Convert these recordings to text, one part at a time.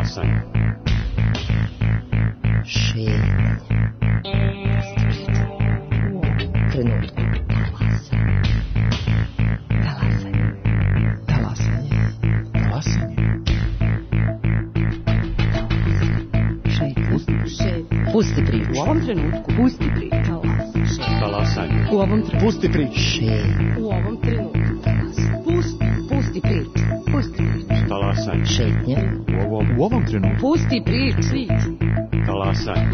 Talasanje. Šetnje. Trenutku. Talasanje. Talasanje. Talasanje. Šetnje. Pusti priču. U ovom trenutku. Pusti priču. Talasanje. U ovom trenutku. Pusti priču. Šetnje. U ovom trenutku. Pusti priču. Pusti priču. Talasanje. Šetnje. U ovom trenutku. Pusti priču. Talasanje.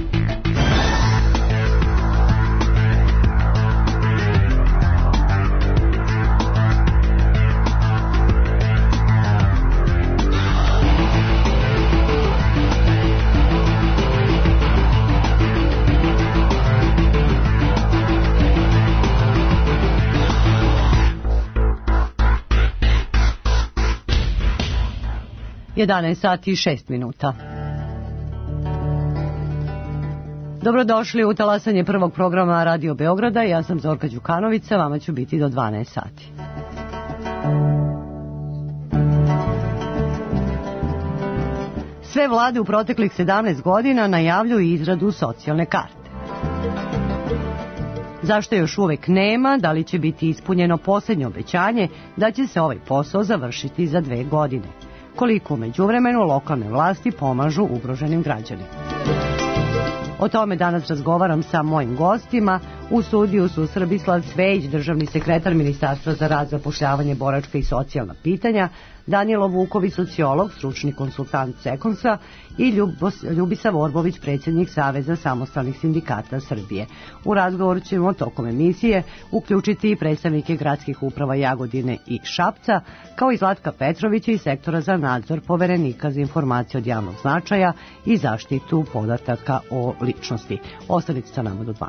sati i 6 minuta. Dobrodošli u talasanje prvog programa Radio Beograda. Ja sam Zorka Đukanovića, vama ću biti do 12 sati. Sve vlade u proteklih 17 godina najavljuju izradu socijalne karte. Zašto još uvek nema, da li će biti ispunjeno posljednje obećanje da će se ovaj posao završiti za 2 godine? Koliko u međuvremenu lokalne vlasti pomažu ugroženim građanima? O tome danas razgovaram sa mojim gostima. U studiju su Srbislav Cvejić, državni sekretar Ministarstva za rad, zapošljavanje, boračka i socijalna pitanja, Danijelo Vuković, sociolog, stručni konsultant Cekonsa i Ljubisa Vorbović, predsjednik Saveza samostalnih sindikata Srbije. U razgovoru ćemo tokom emisije uključiti i predstavnike gradskih uprava Jagodine i Šapca, kao i Zlatka Petrovića iz sektora za nadzor Poverenika za informacije od javnog značaja i zaštitu podataka o ličnosti. Ostanite sa nama do 12.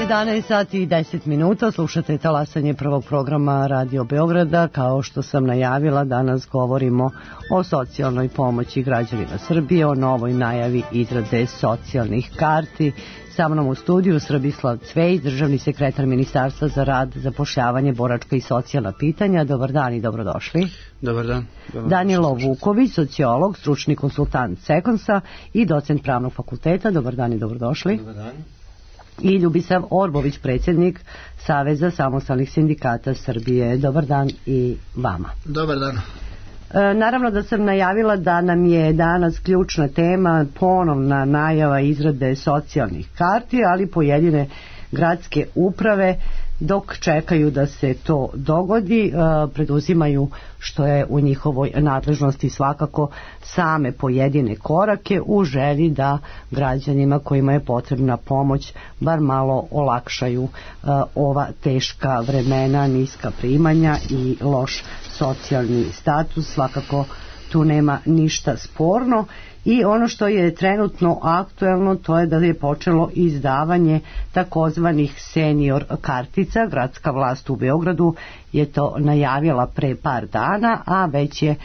11 sati i 10 minuta, slušate talasanje prvog programa Radio Beograda. Kao što sam najavila, danas govorimo o socijalnoj pomoći građanima Srbije, o novoj najavi izrade socijalnih karti. Sa mnom u studiju Srbislav Cvej, državni sekretar Ministarstva za rad, zapošljavanje, boračka i socijalna pitanja. Dobar dan i dobrodošli. Dobar dan. Danilo Vuković, sociolog, stručni konsultant Sekonsa i docent Pravnog fakulteta. Dobar dan i dobrodošli. Dobar dan. I Ljubisav Orbović, predsjednik Saveza samostalnih sindikata Srbije. Dobar dan i vama. Dobar dan. Naravno da sam najavila da nam je danas ključna tema ponovna najava izrade socijalnih karti, ali pojedine gradske uprave dok čekaju da se to dogodi preduzimaju, što je u njihovoj nadležnosti, svakako same pojedine korake u želji da građanima kojima je potrebna pomoć bar malo olakšaju ova teška vremena, niska primanja i loš socijalni status. Svakako tu nema ništa sporno. I ono što je trenutno aktuelno, to je da je počelo izdavanje takozvanih senior kartica. Gradska vlast u Beogradu je to najavila pre par dana, a već je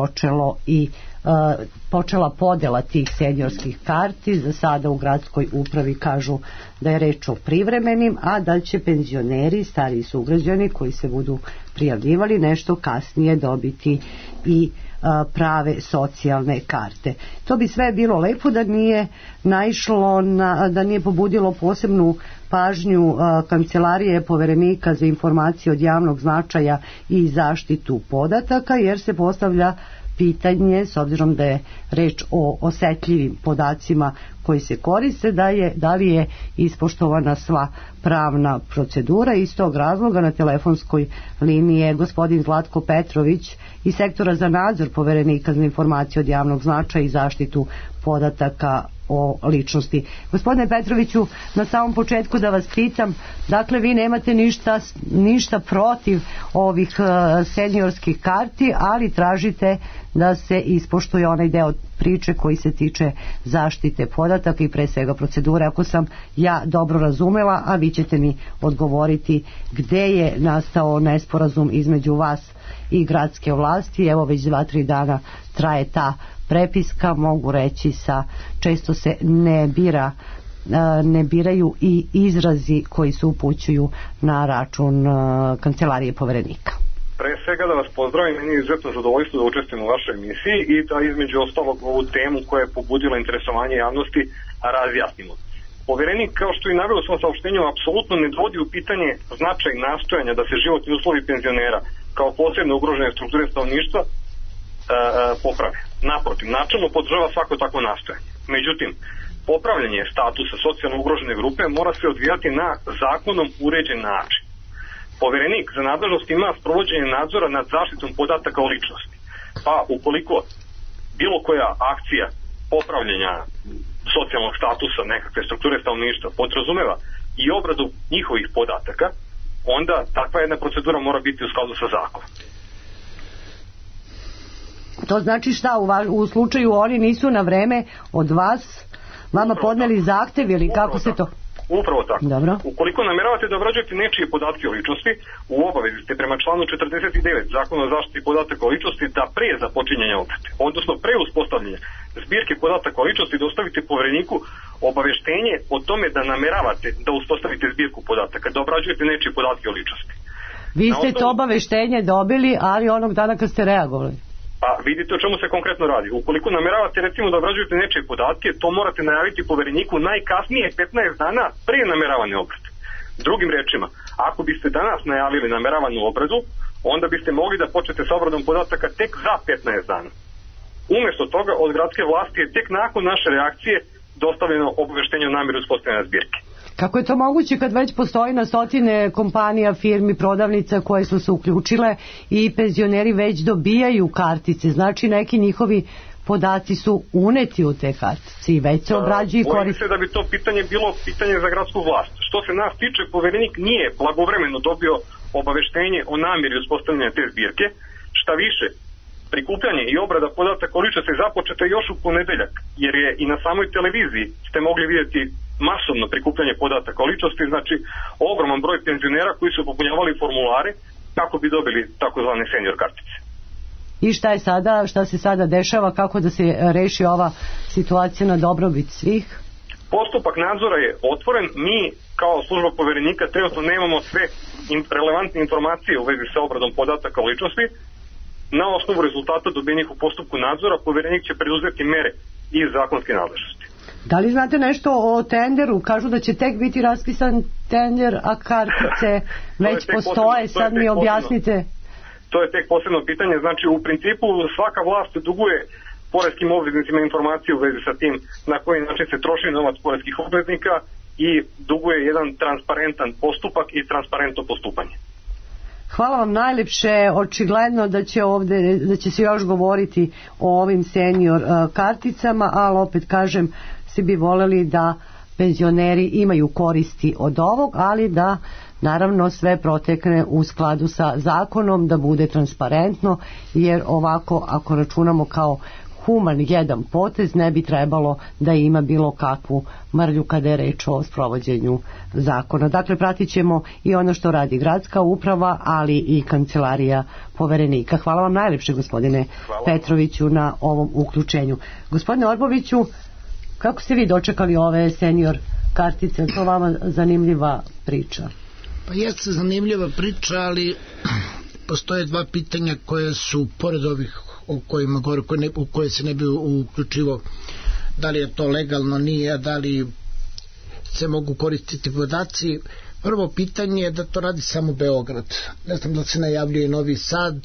počela podela tih seniorskih karti. Za sada u gradskoj upravi kažu da je reč o privremenim, a da će penzioneri, stariji sugrađani koji se budu prijavljivali nešto kasnije dobiti i prave socijalne karte. To bi sve bilo lepo da nije naišlo da nije pobudilo posebnu pažnju Kancelarije Poverenika za informacije od javnog značaja i zaštitu podataka, jer se postavlja pitanje, s obzirom da je reč o osetljivim podacima koji se koriste, da li je ispoštovana sva pravna procedura. Iz tog razloga na telefonskoj liniji je gospodin Zlatko Petrović iz sektora za nadzor Poverenika za informacije od javnog značaja i zaštitu podataka o ličnosti. Gospodine Petroviću, na samom početku da vas pitam, dakle vi nemate ništa protiv ovih seniorskih karti, ali tražite da se ispoštuje onaj deo priče koji se tiče zaštite podataka i pre svega procedure. Ako sam ja dobro razumela, a vi ćete mi odgovoriti gde je nastao nesporazum između vas i gradske vlasti. Evo već 2-3 dana traje ta prepiska, mogu reći često se ne biraju i izrazi koji se upućuju na račun Kancelarije Poverenika. Pre svega da vas pozdravim, meni je izuzetno zadovoljstvo da učestvujem u vašoj emisiji i da između ostalog ovu temu koja je pobudila interesovanje javnosti razjasnimo. Poverenik, kao što i naveo u svom saopštenju, apsolutno ne dovodi u pitanje značaj nastojanja da se životni uslovi penzionera kao posebno ugrožene strukture stanovništva poprave. Naprotiv, načelno podržava svako takvo nastojanje. Međutim, popravljanje statusa socijalno ugrožene grupe mora se odvijati na zakonom uređen način. Poverenik za nadležnost ima sprovođenje nadzora nad zaštitom podataka o ličnosti. Pa ukoliko bilo koja akcija popravljanja socijalnog statusa nekakve strukture stanovništva podrazumeva i obradu njihovih podataka, onda takva jedna procedura mora biti u skladu sa zakonom. To znači šta, u slučaju oni nisu na vreme od vas vama podneli zahtev ili kako se to... Upravo tako. Dobro. Ukoliko nameravate da obrađujete nečije podatke o ličnosti, u obavezi ste prema članu 49 Zakona o zaštiti podataka o ličnosti da pre započinjanja obrade, odnosno pre uspostavljanja zbirke podataka o ličnosti, dostavite Povereniku obaveštenje o tome da nameravate da uspostavite zbirku podataka, da obrađujete nečije podatke o ličnosti. Vi ste to obaveštenje dobili, ali onog dana kad ste reagovali. Pa vidite o čemu se konkretno radi. Ukoliko nameravate recimo da obrađujete nečije podatke, to morate najaviti Povereniku najkasnije 15 dana prije nameravane obrade. Drugim rečima, ako biste danas najavili nameravanu obradu, onda biste mogli da počnete sa obradom podataka tek za 15 dana. Umjesto toga, od gradske vlasti je tek nakon naše reakcije dostavljeno obaveštenje o namjeri uspostavljanja zbirke. Kako je to moguće kad već postoji na stotine kompanija, firmi, prodavnica koje su se uključile i penzioneri već dobijaju kartice? Znači neki njihovi podaci su uneti u te kartice i već se obrađuju i koriste. Bojim se da bi to pitanje bilo pitanje za gradsku vlast. Što se nas tiče, Poverenik nije blagovremeno dobio obaveštenje o namjeri uspostavljanja te zbirke. Šta više, prikupljanje i obrada podataka o ličnosti započeta još u ponedeljak, jer je i na samoj televiziji ste mogli vidjeti masovno prikupljanje podataka o ličnosti, znači ogroman broj penzionera koji su popunjavali formulare kako bi dobili takozvane senior kartice. I šta se sada dešava, kako da se reši ova situacija na dobrobit svih? Postupak nadzora je otvoren, mi kao služba poverenika trenutno nemamo sve relevantne informacije u vezi sa obradom podataka o ličnosti. Na osnovu rezultata dobijenih u postupku nadzora, poverenik će preduzeti mere iz zakonske nadležnosti. Da li znate nešto o tenderu? Kažu da će tek biti raspisan tender, a kartice već postoje, sad mi objasnite. To je tek posebno pitanje, znači u principu svaka vlast duguje poreskim obveznicima informacije u vezi sa tim na koji način se troši novac poreskih obveznika i duguje jedan transparentan postupak i transparentno postupanje. Hvala vam najlepše, očigledno da će se još govoriti o ovim senior karticama, ali opet kažem, svi bi voleli da penzioneri imaju koristi od ovog, ali da naravno sve protekne u skladu sa zakonom, da bude transparentno, jer ovako ako računamo kao human jedan potez, ne bi trebalo da ima bilo kakvu mrlju kada je reč o sprovođenju zakona. Dakle, pratit ćemo i ono što radi gradska uprava, ali i kancelarija poverenika. Hvala vam najlepše, gospodine Petroviću, na ovom uključenju. Gospodine Orboviću, kako ste vi dočekali ove senior kartice? To vama zanimljiva priča? Pa jeste zanimljiva priča, ali postoje dva pitanja koje su pored ovih o kojima govore, u koje se ne bi uključivo, da li je to legalno, nije, da li se mogu koristiti podaci. Prvo pitanje je da to radi samo Beograd. Ne znam da se najavljuje Novi Sad,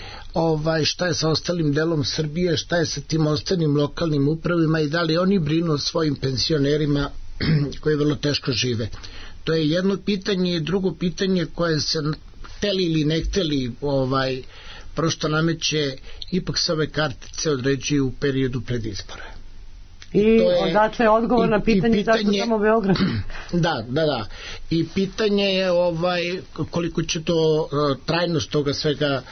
šta je sa ostalim delom Srbije, šta je sa tim ostalim lokalnim upravima i da li oni brinu o svojim penzionerima koji vrlo teško žive. To je jedno pitanje. I drugo pitanje koje se hteli ili ne hteli prosto nameće, ipak se ove kartice određuju u periodu pred izbore. I odatle je odgovor na pitanje zašto samo Beograd. Da. I pitanje je koliko će to trajnost toga svega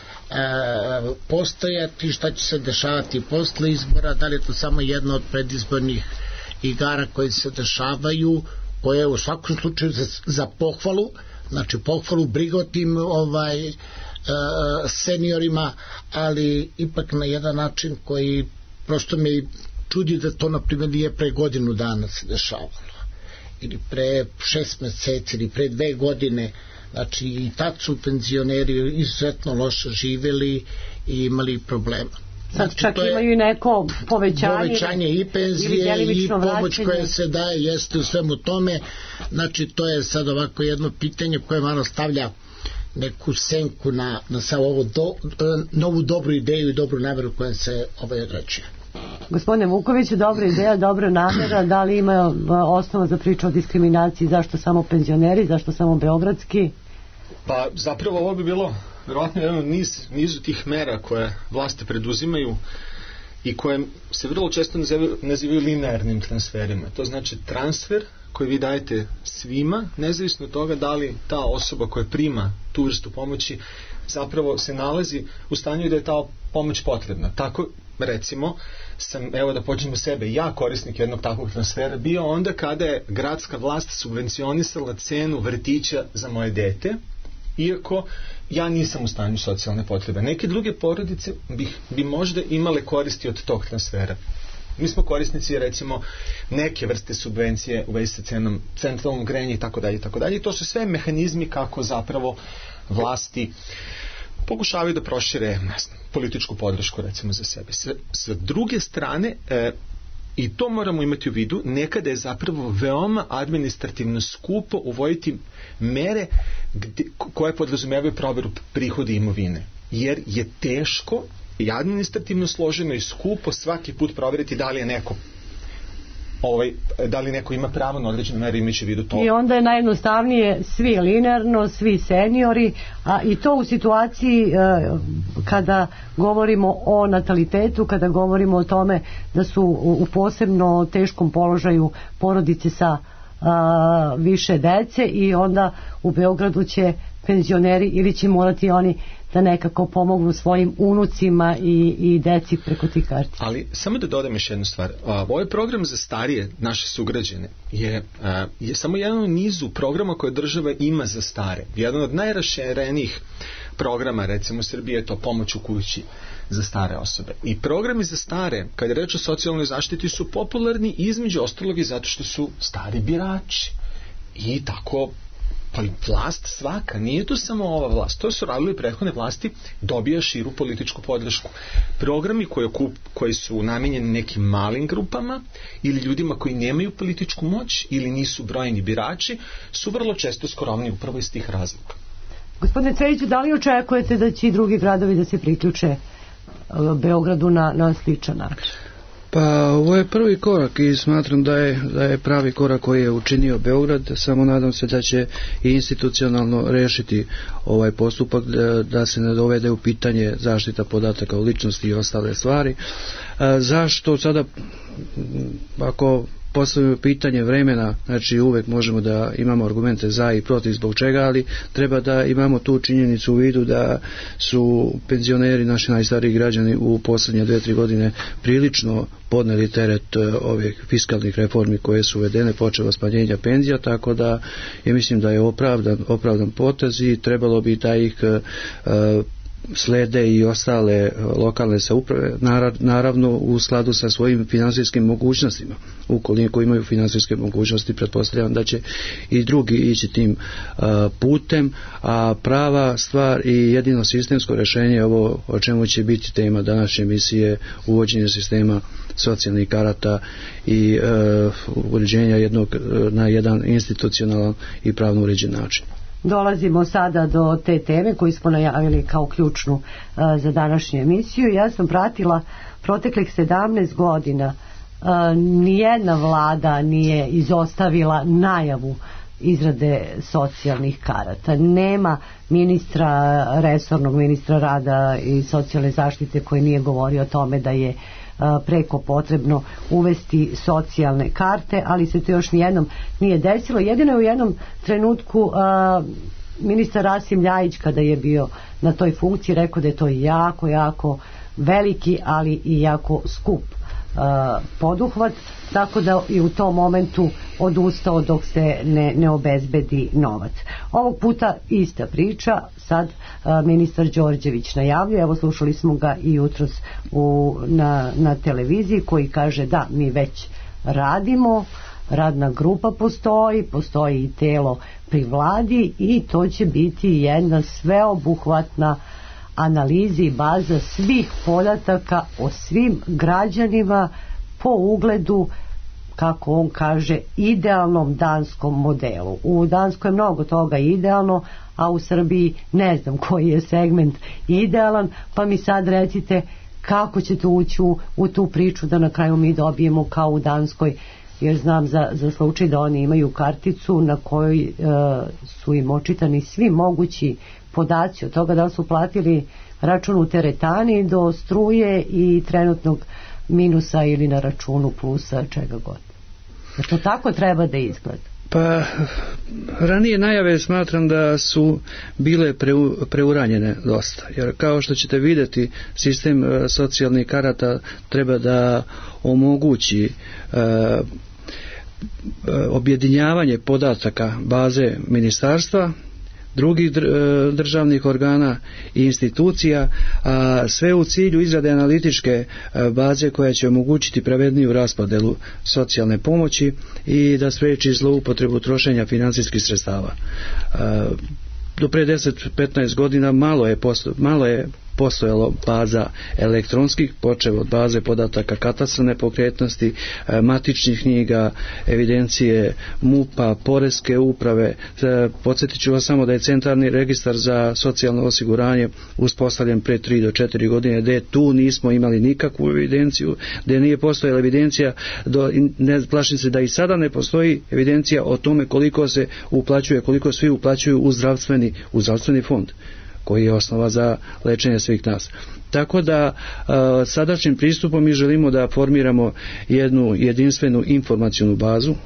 postojati, šta će se dešavati posle izbora, da li je to samo jedna od predizbornih igara koje se dešavaju, koje je u svakom slučaju za pohvalu, znači pohvalu, briga o tim seniorima, ali ipak na jedan način koji prosto me čudi da to na primjer nije pre godinu dana se dešavalo ili pre 6 meseci ili pre 2 godine. Znači i tad su penzioneri izuzetno loše živjeli i imali problema. Sad čak imaju i neko povećanje i penzije i pomoć koja se daje jeste u svemu tome. Znači to je sad ovako jedno pitanje koje malo stavlja neku senku na sav ovo novu dobru ideju i dobru nameru koja se određuje. Gospodine Vuković, dobra ideja, dobra namera, da li ima osnova za priču o diskriminaciji, zašto samo penzioneri, zašto samo beogradski? Pa zapravo ovo bi bilo vjerojatno jedan nizu tih mera koje vlasti preduzimaju i koje se vrlo često nazivaju linearnim transferima. To znači transfer koji vi dajete svima, nezavisno od toga da li ta osoba koja prima tu vrstu pomoći zapravo se nalazi u stanju da je ta pomoć potrebna. Tako, recimo, evo da počnemo sebe, ja korisnik jednog takvog transfera bio onda kada je gradska vlast subvencionisala cenu vrtića za moje dete, iako ja nisam u stanju socijalne potrebe. Neke druge porodice bi možda imale koristi od tog transfera. Mi smo korisnici, recimo, neke vrste subvencije u vezi sa cenom centralnog grejanja i tako dalje. I to su sve mehanizmi kako zapravo vlasti pokušavaju da prošire političku podršku, recimo, za sebe. Sa druge strane, i to moramo imati u vidu, nekada je zapravo veoma administrativno skupo uvoditi mere koje podrazumijevaju proveru prihoda i imovine. Jer je teško i administrativno složeno i skupo svaki put provjeriti da li je neko da li neko ima pravo na određene mere imajući u vidu to. I onda je najjednostavnije svi linearno, svi seniori, a i to u situaciji kada govorimo o natalitetu, kada govorimo o tome da su u posebno teškom položaju porodice sa više dece i onda u Beogradu će penzioneri ili će morati oni da nekako pomognu svojim unucima i deci preko tih kartica. Ali samo da dodam još jednu stvar. Ovaj program za starije naše sugrađane je samo jedan u nizu programa koje država ima za stare. Jedan od najraširenijih programa, recimo u Srbiji, je to pomoć u kući za stare osobe. I programi za stare, kad je reč o socijalnoj zaštiti, su popularni između ostalog i zato što su stari birači. I tako, pa vlast svaka, nije to samo ova vlast, to su radili prethodne vlasti, dobija širu političku podršku. Programi koji su namenjeni nekim malim grupama ili ljudima koji nemaju političku moć ili nisu brojni birači, su vrlo često skromni upravo iz tih razloga. Gospodine Cvejiću, da li očekujete da će i drugi gradovi da se priključe Beogradu na sličan način? Pa ovo je prvi korak i smatram da je pravi korak koji je učinio Beograd, samo nadam se da će i institucionalno rešiti ovaj postupak, da se ne dovede u pitanje zaštita podataka o ličnosti i ostale stvari. Zašto sada, ako postavimo pitanje vremena, znači uvek možemo da imamo argumente za i protiv zbog čega, ali treba da imamo tu činjenicu u vidu da su penzioneri, naši najstariji građani, u poslednje 2-3 godine prilično podneli teret ovih fiskalnih reformi koje su uvedene, počeo smanjenja penzija, tako da ja mislim da je opravdan potez i trebalo bi da ih slede i ostale lokalne samouprave, naravno u skladu sa svojim finansijskim mogućnostima. Ukoliko imaju finansijske mogućnosti, pretpostavljam da će i drugi ići tim putem, a prava stvar i jedino sistemsko rješenje je ovo o čemu će biti tema današnje emisije, uvođenje sistema socijalnih karata i uređenja jednog na jedan institucionalan i pravno uređen način. Dolazimo sada do te teme koju smo najavili kao ključnu za današnju emisiju. Ja sam pratila proteklih 17 godina, nijedna vlada nije izostavila najavu izrade socijalnih karata. Nema resornog ministra rada i socijalne zaštite koji nije govorio o tome da je preko potrebno uvesti socijalne karte, ali se to još nijednom nije desilo. Jedino je u jednom trenutku ministar Rasim Ljajić, kada je bio na toj funkciji, rekao da je to jako veliki, ali i jako skup poduhvat, tako da je u tom momentu odustao dok se ne obezbedi novac. Ovog puta ista priča, sad ministar Đorđević najavljuje, evo slušali smo ga i jutros na televiziji, koji kaže da mi već radimo, radna grupa postoji i telo pri vladi i to će biti jedna sveobuhvatna analiza i baza svih podataka o svim građanima po ugledu, kako on kaže, idealnom danskom modelu. U Danskoj je mnogo toga idealno, a u Srbiji ne znam koji je segment idealan, pa mi sad recite kako ćete ući u tu priču da na kraju mi dobijemo kao u Danskoj, jer znam za slučaj da oni imaju karticu na kojoj su im očitani svi mogući podaci od toga da su platili račun u teretani do struje i trenutnog minusa ili na računu plusa, čega god. Jer to tako treba da izgleda. Pa ranije najave smatram da su bile preuranjene dosta, jer kao što ćete vidjeti, sistem socijalnih karata treba da omogući objedinjavanje podataka baze ministarstva, drugih državnih organa i institucija, a sve u cilju izrade analitičke baze koja će omogućiti pravedniju raspodelu socijalne pomoći i da spriječi zloupotrebu trošenja financijskih sredstava. Do pre 10-15 godina malo je postojalo baza elektronskih, počev od baze podataka katastra nepokretnosti, matičnih knjiga, evidencije MUP-a, poreske uprave. Podsjetit ću vas samo da je centralni registar za socijalno osiguranje uspostavljen pre 3 do 4 godine, gdje tu nismo imali nikakvu evidenciju, gdje nije postojala evidencija, ne plašim se da i sada ne postoji evidencija o tome koliko se uplaćuje, koliko svi uplaćuju u zdravstveni fond, koji je osnova za lečenje svih nas. Tako da sadašnjim pristupom mi želimo da formiramo jednu jedinstvenu informacionu bazu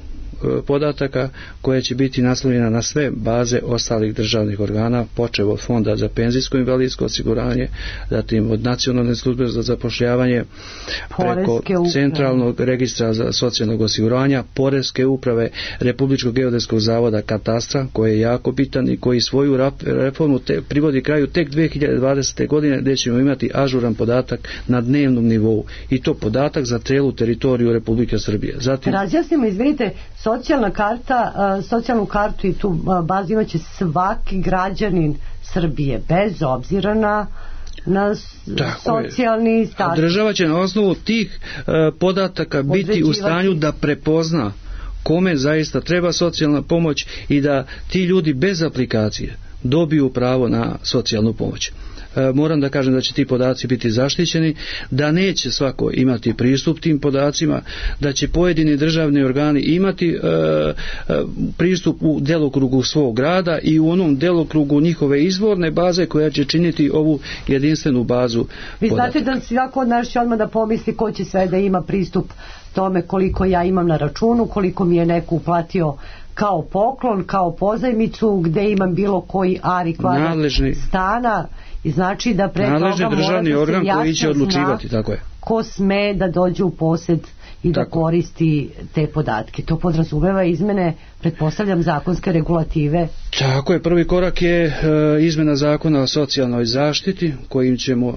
podataka koja će biti naslonjena na sve baze ostalih državnih organa, počev od Fonda za penzijsko i invalidsko osiguranje, zatim od Nacionalne službe za zapošljavanje, preko Centralnog registra za socijalnog osiguranja, Poreske uprave, Republičkog geodetskog zavoda, katastra, koji je jako bitan i koji svoju reformu privodi kraju tek 2020. godine, gdje ćemo imati ažuran podatak na dnevnom nivou, i to podatak za cijelu teritoriju Republike Srbije. Zatim, razjasnimo, izvinite, socijalnu kartu i tu bazu imaće svaki građanin Srbije, bez obzira na socijalni status. Država će na osnovu tih podataka biti u stanju da prepozna kome zaista treba socijalna pomoć i da ti ljudi bez aplikacije dobiju pravo na socijalnu pomoć. Moram da kažem da će ti podaci biti zaštićeni, da neće svako imati pristup tim podacima, da će pojedini državni organi imati pristup u delokrugu svog rada i u onom delokrugu njihove izvorne baze koja će činiti ovu jedinstvenu bazu podataka. Vi znate da svako od nas će odmah da pomisli ko će sve da ima pristup tome koliko ja imam na računu, koliko mi je neko uplatio kao poklon, kao pozajmicu, gde imam bilo koji ari kvadrat stana, i znači da pre toga mora da se jasno zna tako je, ko sme da dođe u posed i da koristi te podatke. To podrazumeva izmene, pretpostavljam, zakonske regulative. Tako je, prvi korak je izmena zakona o socijalnoj zaštiti, kojim ćemo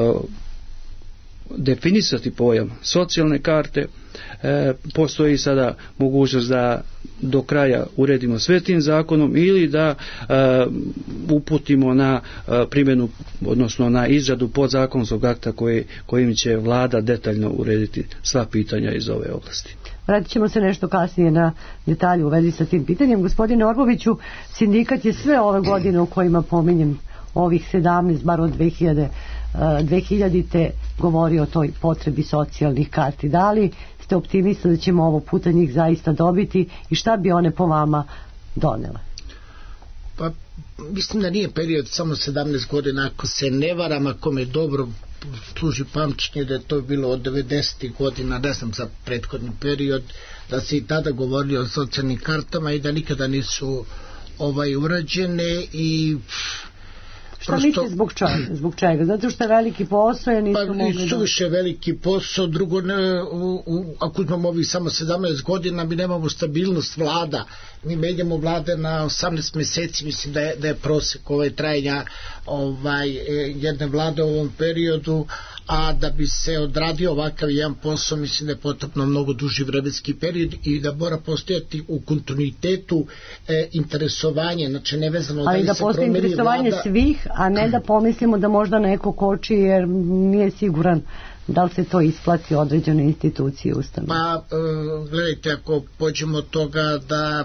definisati pojam socijalne karte. Postoji sada mogućnost da do kraja uredimo sve tim zakonom ili da uputimo na primjenu, odnosno na izradu podzakonskog akta kojim će vlada detaljno urediti sva pitanja iz ove oblasti. Vratit ćemo se nešto kasnije na detalje u vezi sa tim pitanjem. Gospodine Orboviću, sindikat je sve ove godine u kojima pominjem ovih 17, bar od 2000-te govori o toj potrebi socijalnih karti. Da li ste optimista da ćemo ovo puta njih zaista dobiti i šta bi one po vama donele? Pa mislim da nije period samo 17 godina, ako se ne varam, ako me dobro služi pamćenje, da je to bilo od 90. godina, ne znam za prethodni period, da se i tada govorili o socijalnim kartama i da nikada nisu urađene i šta mislite zbog čega? Zato što je veliki posao, ja nisu mogli da... Suviše veliki posao, drugo, ako imamo ovih samo 17 godina, mi nemamo stabilnost vlada, mi menjamo vlade na 18 meseci, mislim da je prosek trajanja jedne vlade u ovom periodu, a da bi se odradio ovakav jedan posao, mislim da je potrebno mnogo duži vremenski period i da mora postojati u kontinuitetu interesovanje, znači nevezano da li se promeni vlada. Ali da postoji interesovanje svih, a ne da pomislimo da možda neko koči jer nije siguran da li se to isplati određenoj instituciji ustanove. Pa, gledajte, ako pođemo od toga da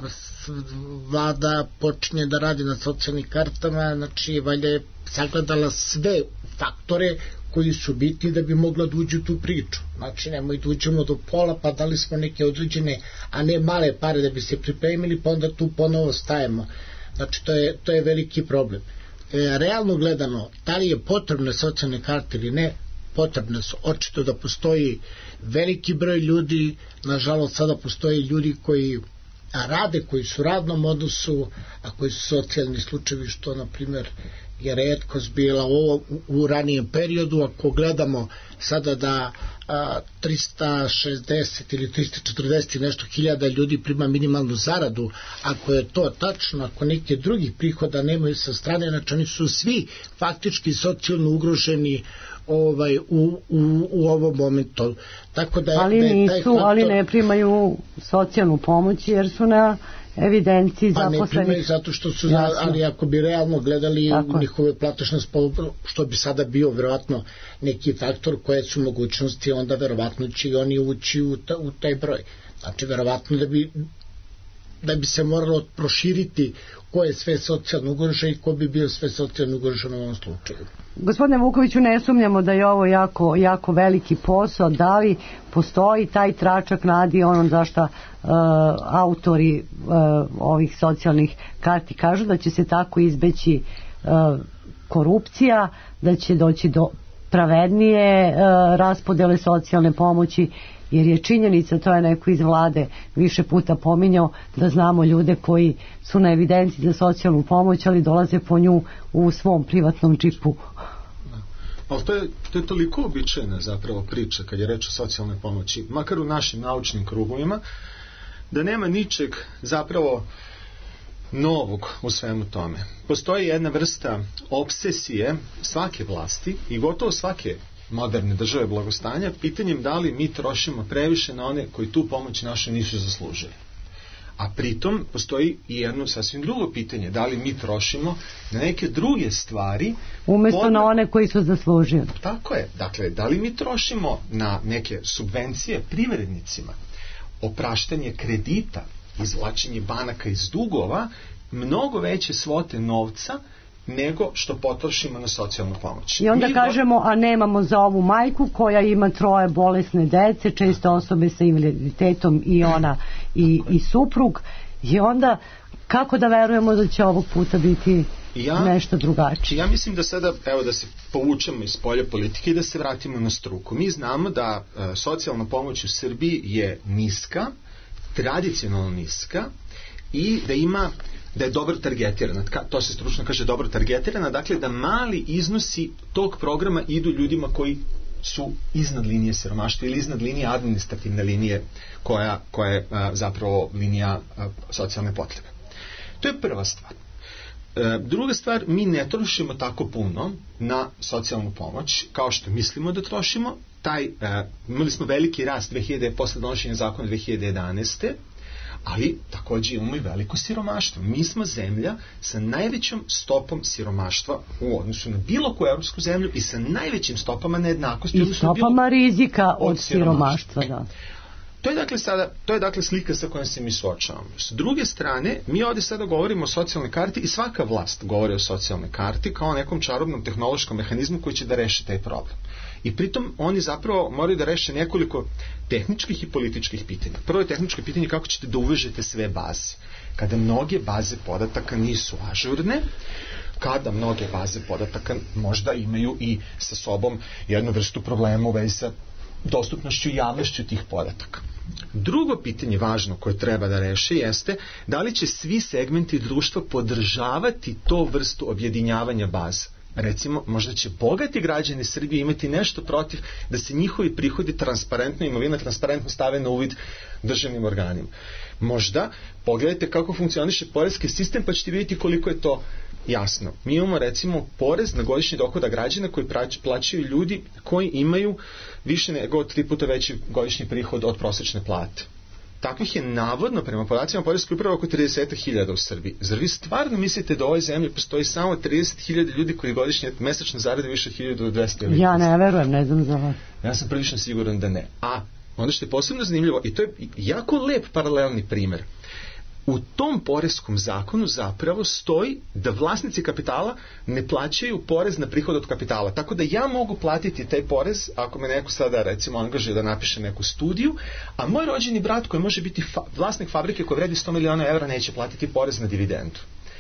vlada počinje da radi na socijalnim kartama, znači valjda je sagledala sve faktore koji su biti da bi mogla da uđe u tu priču. Znači, nemoj da uđemo do pola, pa dali smo neke određene, a ne male pare da bi se pripremili, pa onda tu ponovo stajemo. Znači, to je veliki problem. Realno gledano, da li je potrebne socijalne karte ili ne, potrebne su. Očito da postoji veliki broj ljudi, nažalost sada postoji ljudi koji rade, koji su u radnom odnosu, a koji su socijalni slučajevi, što na primjer je retkost bila u ranijem periodu. Ako gledamo sada da 360 ili 340 nešto hiljada ljudi prima minimalnu zaradu, ako je to tačno, ako neke drugih prihoda nemaju sa strane, znači oni su svi faktički socijalno ugroženi u ovom momentu. Tako da ali ne primaju socijalnu pomoć jer su na evidenciji zaposlenih. Pa ne primaju zato što su, ali ako bi realno gledali njihove platešne što bi sada bio verovatno neki faktor koje su mogućnosti, onda verovatno će i oni ući u taj broj. Znači verovatno da bi se moralo proširiti ko je sve socijalno ugrožen i ko bi bio sve socijalno ugrožen u ovom slučaju. Gospodine Vukoviću, ne sumnjamo da je ovo jako veliki posao. Da li postoji taj tračak nadi, ono zašto autori ovih socijalnih karti kažu da će se tako izbeći korupcija, da će doći do pravednije raspodele socijalne pomoći jer je činjenica, to je neko iz vlade više puta pominjao, da znamo ljude koji su na evidenciji za socijalnu pomoć, ali dolaze po nju u svom privatnom džipu. Ali to je toliko običajna zapravo priča kad je reč o socijalnoj pomoći, makar u našim naučnim krugovima, da nema ničeg zapravo novog u svemu tome. Postoji jedna vrsta obsesije svake vlasti i gotovo svake moderne države blagostanja pitanjem da li mi trošimo previše na one koji tu pomoć naše nisu zaslužili. A pritom postoji i jedno sasvim drugo pitanje, da li mi trošimo na neke druge stvari umjesto na one koji su zaslužili. Tako je. Dakle, da li mi trošimo na neke subvencije privrednicima, opraštanje kredita, izvlačenje banaka iz dugova, mnogo veće svote novca nego što potrošimo na socijalnu pomoć. I onda kažemo, a nemamo za ovu majku koja ima 3 bolesne dece, često osobe sa invaliditetom i ona i suprug, i onda kako da verujemo da će ovog puta biti nešto drugačije? Ja mislim da sada, evo, da se povučemo iz polja politike i da se vratimo na struku. Mi znamo da socijalna pomoć u Srbiji je niska, tradicionalno niska, i da je dobro targetirana, to se stručno kaže dobro targetirana, dakle da mali iznosi tog programa idu ljudima koji su iznad linije siromaštva ili iznad linije administrativne linije koja je zapravo linija socijalne potrebe. To je prva stvar. Druga stvar, mi ne trošimo tako puno na socijalnu pomoć kao što mislimo da trošimo. Imali smo veliki rast posle donošenja zakona 2011. Ali također imamo i veliko siromaštvo. Mi smo zemlja sa najvećom stopom siromaštva u odnosu na bilo koju evropsku zemlju i sa najvećim stopama nejednakosti. I stopama rizika od siromaštva, da. To je dakle slika sa kojom se mi suočavamo. S druge strane, mi ovdje sada govorimo o socijalnoj karti i svaka vlast govori o socijalnoj karti kao nekom čarobnom tehnološkom mehanizmu koji će da reši taj problem. I pritom oni zapravo moraju da reše nekoliko tehničkih i političkih pitanja. Prvo je tehničko pitanje kako ćete da uvežete sve baze. Kada mnoge baze podataka nisu ažurne, kada mnoge baze podataka možda imaju i sa sobom jednu vrstu problema u vezi sa dostupnošću i javnošću tih podataka. Drugo pitanje važno koje treba da reše jeste da li će svi segmenti društva podržavati to vrstu objedinjavanja baza. Recimo, možda će bogati građani Srbije imati nešto protiv da se njihovi prihodi transparentno, imovina transparentno stave na uvid državnim organima. Možda pogledajte kako funkcioniše poreski sistem pa ćete vidjeti koliko je to jasno. Mi imamo recimo porez na godišnji dohodak građana koji plaćaju ljudi koji imaju više nego 3 puta veći godišnji prihod od prosječne plate. Takvih je navodno, prema podacima poreske uprave, oko 30.000 u Srbiji. Zar vi stvarno mislite da u ovoj zemlji postoji samo 30.000 ljudi koji godišnje mesečno zarade više od 1.200? Ja ne verujem, ne znam za vas. Ja sam prilično siguran da ne. A ono što je posebno zanimljivo, i to je jako lep paralelni primjer, u tom poreskom zakonu zapravo stoji da vlasnici kapitala ne plaćaju porez na prihod od kapitala. Tako da ja mogu platiti taj porez ako me neko sada recimo angažuje da napiše neku studiju, a moj rođeni brat koji može biti vlasnik fabrike koja vredi 100 miliona evra neće platiti porez na dividendu.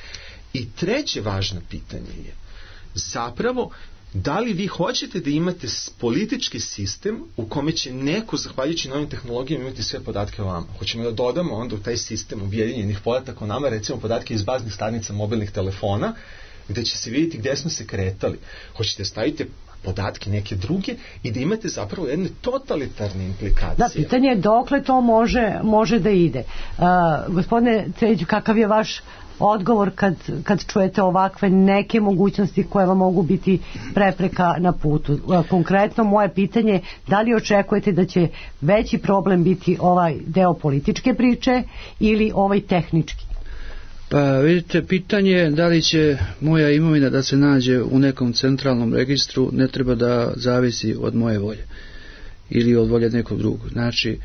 I treće važno pitanje je zapravo da li vi hoćete da imate politički sistem u kome će neko, zahvaljujući novim tehnologijama, imati sve podatke o vama? Hoćemo da dodamo onda u taj sistem objedinjenih podataka o nama, recimo podatke iz baznih stanica mobilnih telefona, gde će se vidjeti gde smo se kretali. Hoćete staviti podatke neke druge i da imate zapravo jedne totalitarne implikacije. Da, pitanje je dokle to može da ide. Gospodine Cređu, kakav je vaš odgovor kad čujete ovakve neke mogućnosti koje vam mogu biti prepreka na putu? Konkretno moje pitanje, da li očekujete da će veći problem biti ovaj deo političke priče ili ovaj tehnički? Pa vidite, pitanje je da li će moja imovina da se nađe u nekom centralnom registru, ne treba da zavisi od moje volje ili od volje nekog drugog. Znači,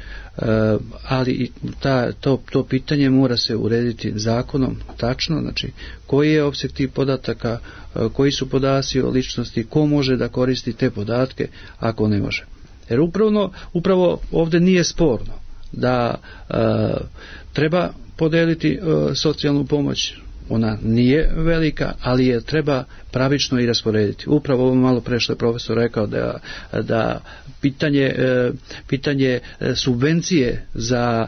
ali to pitanje mora se urediti zakonom tačno, znači koji je opseg tih podataka, koji su podaci o ličnosti, ko može da koristi te podatke, ako ne može. Jer upravo ovdje nije sporno da treba podeliti socijalnu pomoć ona nije velika, ali je treba pravično i rasporediti. Upravo ovo malo pre što je profesor rekao da pitanje subvencije za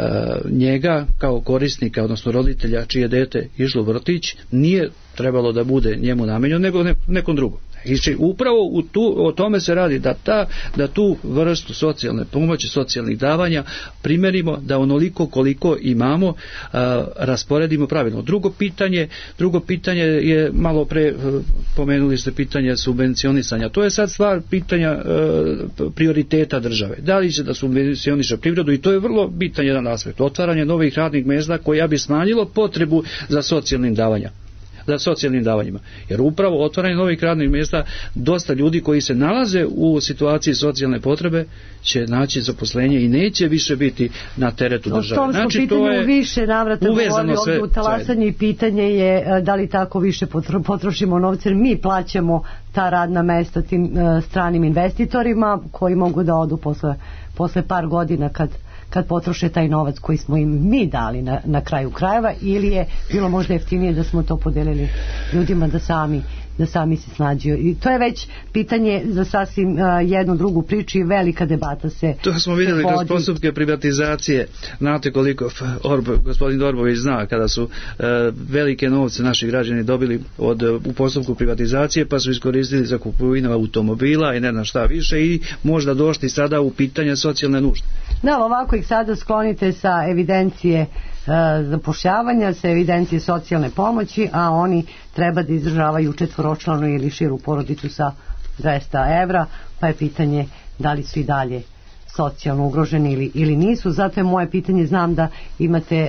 njega kao korisnika, odnosno roditelja čije dete išlo u vrtić, nije trebalo da bude njemu namenjeno, nego nekom drugom. I upravo o tome se radi, da tu vrstu socijalne pomoći, socijalnih davanja primerimo, da onoliko koliko imamo rasporedimo pravilno. Drugo pitanje je, malo pre pomenuli ste pitanje subvencionisanja. To je sad stvar pitanja prioriteta države. Da li će da subvencioniše privredu, i to je vrlo bitan jedan aspekt. Otvaranje novih radnih mjesta koja bi smanjilo potrebu za socijalnim davanjima. Jer upravo otvaranje novih radnih mjesta, dosta ljudi koji se nalaze u situaciji socijalne potrebe će naći zaposlenje i neće više biti na teretu države. O tom smo pitanju više navrata govorili ovdje u talasanju, i pitanje je da li tako više potrošimo novce, jer mi plaćamo ta radna mjesta tim stranim investitorima koji mogu da odu posle par godina kad potroše taj novac koji smo im mi dali na kraju krajeva, ili je bilo možda jeftinije da smo to podelili ljudima da sami se snađaju. I to je već pitanje za sasvim jednu drugu priču i velika debata se to smo vidjeli kroz postupke privatizacije. Znate koliko gospodin Orbović zna, kada su velike novce naši građani dobili u postupku privatizacije, pa su iskoristili za kupovinu automobila i ne znam šta više, i možda došli sada u pitanje socijalne nužde. Da, ovako ih sada sklonite sa evidencije zapošljavanja, sa evidencije socijalne pomoći, a oni treba da izdržavaju četvoročlanu ili širu porodicu sa 200 evra, pa je pitanje da li su i dalje socijalno ugroženi ili nisu. Zato je moje pitanje, znam da imate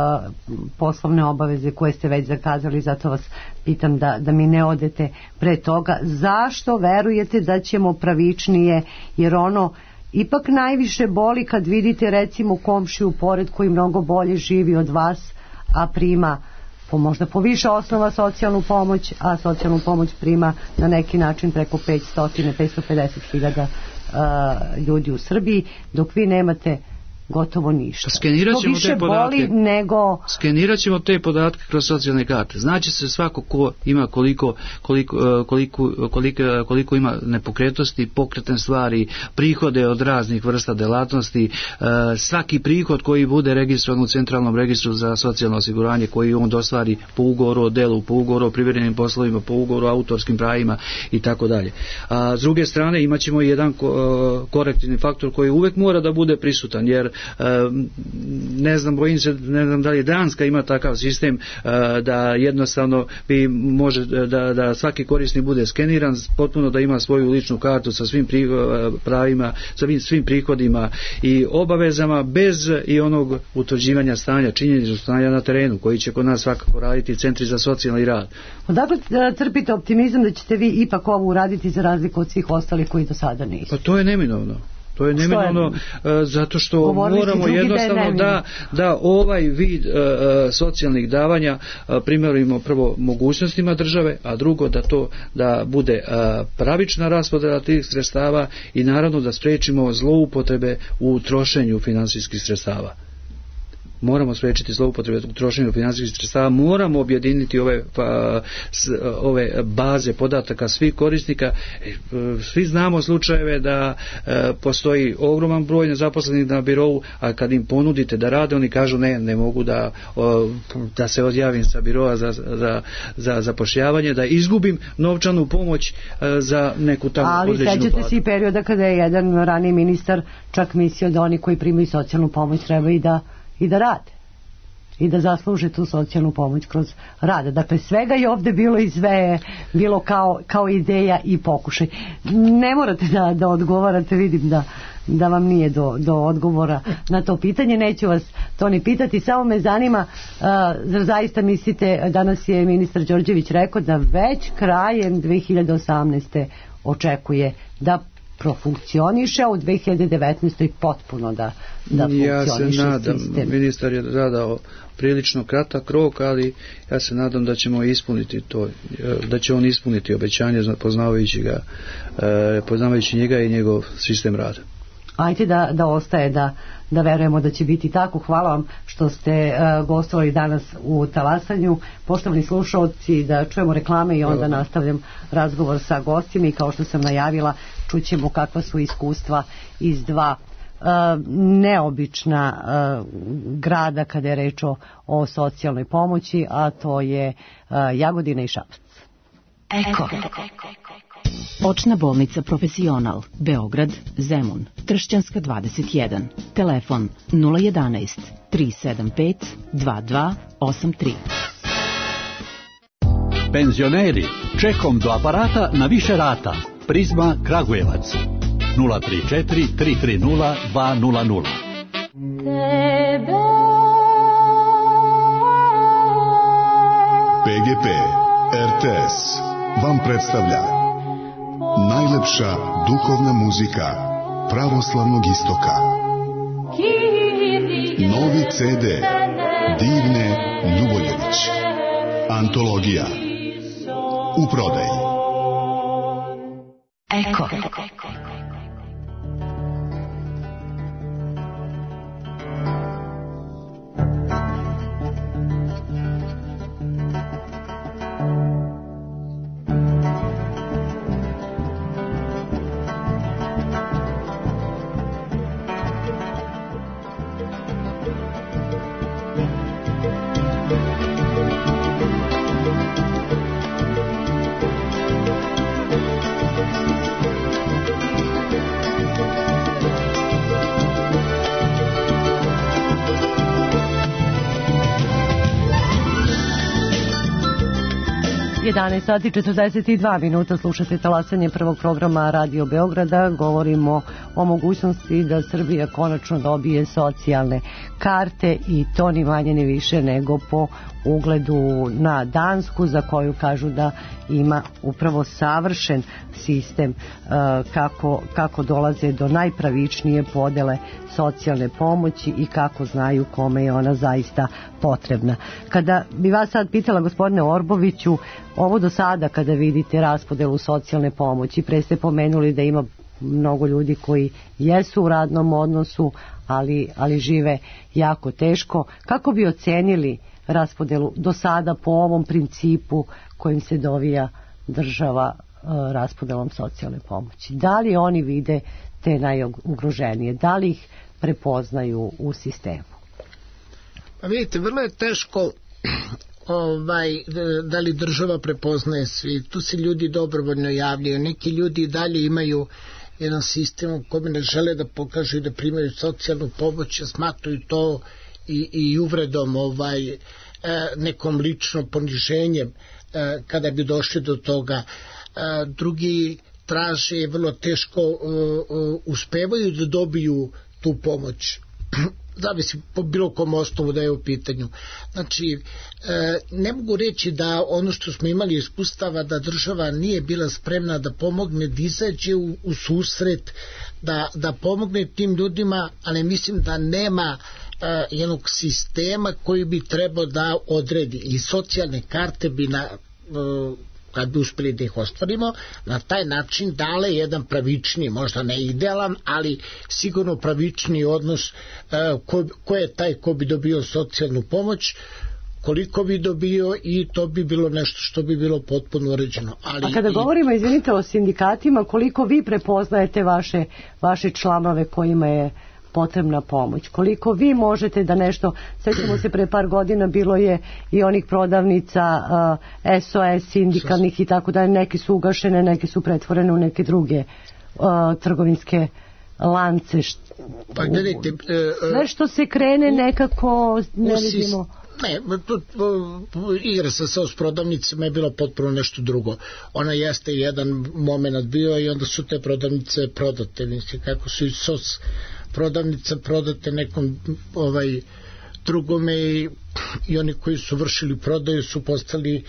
poslovne obaveze koje ste već zakazali, zato vas pitam da mi ne odete pre toga. Zašto verujete da ćemo pravičnije, jer ono ipak najviše boli kad vidite recimo komšiju pored koji mnogo bolje živi od vas, a prima možda po više osnova socijalnu pomoć, a socijalnu pomoć prima na neki način preko 550 hiljada ljudi u Srbiji, dok vi nemate gotovo ništa. Skenirat ćemo te podatke. Skenirat ćemo te podatke kroz socijalne karte. Znači se svako ko ima koliko ima nepokretnosti, pokretne stvari, prihode od raznih vrsta delatnosti, svaki prihod koji bude registrovan u centralnom registru za socijalno osiguranje, koji on dostvari po ugovoru o delu, po ugovoru o privremenim poslovima, po ugovoru o autorskim pravima i tako dalje. A s druge strane imat ćemo i jedan korektivni faktor koji uvek mora da bude prisutan, jer bojim se, ne znam da li Danska ima takav sistem da jednostavno može da svaki korisnik bude skeniran, potpuno da ima svoju ličnu kartu sa svim pravima, sa svim prihodima i obavezama, bez i onog utvrđivanja stanja, činjeničnog stanja na terenu, koji će kod nas svakako raditi centri za socijalni rad. Odakle crpite optimizam da ćete vi ipak ovo uraditi za razliku od svih ostalih koji do sada nisu? Pa to je neminovno. To je neminovno zato što moramo jednostavno da ovaj vid socijalnih davanja primerimo prvo mogućnostima države, a drugo da bude pravična raspodjela tih sredstava i naravno da spriječimo zloupotrebe u trošenju finansijskih sredstava. Moramo spriječiti zloupotrebe u trošenju financijskih sredstava, moramo objediniti ove baze podataka svih korisnika. Svi znamo slučajeve da postoji ogroman broj nezaposlenih na birovu, a kad im ponudite da rade, oni kažu ne mogu da se odjavim sa biroa za zapošljavanje, da izgubim novčanu pomoć za neku tamo određenu platu. Ali sećate se i perioda kada je jedan raniji ministar čak mislio da oni koji primaju socijalnu pomoć treba i da rade i da zasluže tu socijalnu pomoć kroz rad. Dakle, svega je ovdje bilo i sve je bilo kao ideja i pokušaj. Ne morate da odgovarate, vidim da vam nije do odgovora na to pitanje, neću vas to ni pitati, samo me zanima, zar zaista mislite, danas je ministar Đorđević rekao da već krajem 2018. očekuje da profunkcioniše, u 2019. potpuno da funkcioniše sistem. Ja se nadam, ministar je zadao prilično kratak rok, ali ja se nadam da ćemo ispuniti to, da će on ispuniti obećanje poznavajući njega i njegov sistem rada. Ajde da ostaje da verujemo da će biti tako. Hvala vam što ste gostovali danas u Talasanju. Poštovani slušalci, da čujemo reklame i onda nastavljam razgovor sa gostima i kao što sam najavila, čućemo kakva su iskustva iz dva neobična grada kada je reč o socijalnoj pomoći, a to je Jagodina i Šabac. Eko. Očna bolnica Profesional, Beograd, Zemun, Tršćanska 21, telefon 011 375 2283. Penzioneri, čekom do aparata na više rata. Prizma Kragujevac 034 330 200. PGP RTS vam predstavlja najlepša duhovna muzika pravoslavnog istoka. Novi CD Divne Ljuboljević. Antologija u prodaji. Eko. Sati 42 minuta, slušate talasanje prvog programa Radio Beograda. Govorimo o mogućnosti da Srbija konačno dobije socijalne karte i to ni manje ni više nego po ugledu na Dansku, za koju kažu da ima upravo savršen sistem kako dolaze do najpravičnije podele socijalne pomoći i kako znaju kome je ona zaista potrebna. Kada bi vas sad pitala, gospodine Orboviću, ovo do sada kada vidite raspodelu socijalne pomoći, pre ste pomenuli da ima mnogo ljudi koji jesu u radnom odnosu, ali žive jako teško. Kako bi ocenili raspodelu do sada po ovom principu kojim se dovija država raspodelom socijalne pomoći? Da li oni vide te najugroženije? Da li ih prepoznaju u sistemu? Pa vidite, vrlo je teško da li država prepoznaje svi. Tu se ljudi dobrovoljno javljaju. Neki ljudi dalje imaju jedan sistem u kojem ne žele da pokažu i da primaju socijalnu pomoć, a smatruju to i uvredom nekom lično poniženjem kada bi došli do toga. Drugi traže, vrlo teško uspevaju da dobiju tu pomoć. Zavisi po bilo kom osnovu da je u pitanju. Znači, ne mogu reći da ono što smo imali iskustava da država nije bila spremna da pomogne, da izađe u susret, da pomogne tim ljudima, ali mislim da nema jednog sistema koji bi trebao da odredi i socijalne karte bi kad bi uspeli da ih ostvarimo, na taj način dale jedan pravični, možda ne idealan, ali sigurno pravični odnos ko je taj ko bi dobio socijalnu pomoć, koliko bi dobio, i to bi bilo nešto što bi bilo potpuno uređeno. A kada govorimo, izvinite, o sindikatima, koliko vi prepoznajete vaše članove kojima je potrebna pomoć? Koliko vi možete da nešto, sećamo se pre par godina bilo je i onih prodavnica SOS sindikalnih i tako dalje, neke su ugašene, neke su pretvorene u neke druge trgovinske lance. Pa gledajte, sve što se krene nekako ne vidimo. Ne, igra sa SOS prodavnicima je bilo potpuno nešto drugo. Ona jeste jedan moment bio i onda su te prodavnice prodate, mislim, kako su i SOS prodavnice prodate nekom drugome i oni koji su vršili prodaju su postali